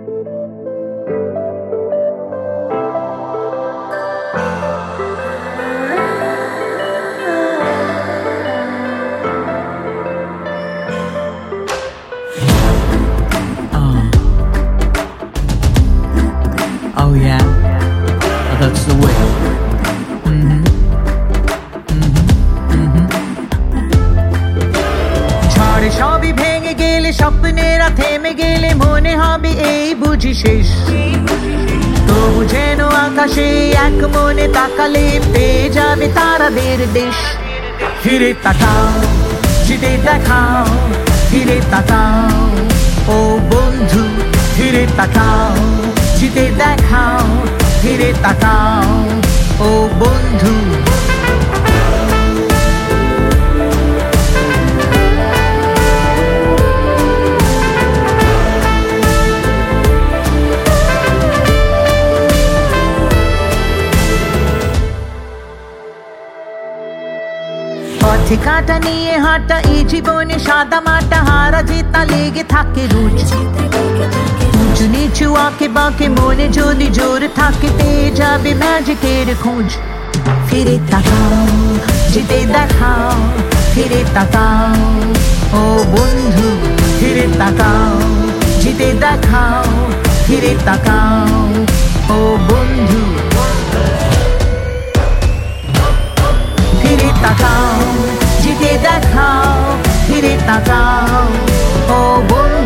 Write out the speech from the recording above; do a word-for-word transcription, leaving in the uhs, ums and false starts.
Oh yeah, that's the way. Mm-hmm. Mm-hmm. Mm-hmm. ঝড়ে সবই ভেঙে গেলে স্বপ্নেরা থেমে গেলে মনে হবে এই বুঝি শেষ তবু যেন আকাশে এক মনে তাকালে পেয়ে যাবে তারাদের দেশ ফিরে তাকাও জিতে দেখাও ফিরে তাকাও ও বন্ধু ফিরে তাকাও জিতে দেখাও ফিরে তাকাও ও বন্ধু পথে কাটা নিয়ে হাঁটা এই জীবনে সাদা মাটা হারা জেতা লেগে থাকে রোজ উঁচু নিচু আঁকে বাঁকে মনে যদি জোর থাকে পেয়ে যাবে ম্যাজিকের খোঁজ ফিরে তাকাও জিতে দেখাও ফিরে তাকাও ও বন্ধু ফিরে তাকাও জিতে দেখাও ফিরে তাকাও ও বন্ধু ফিরে তাকাও জিতে দেখাও ফিরে তাকাও ও বন্ধু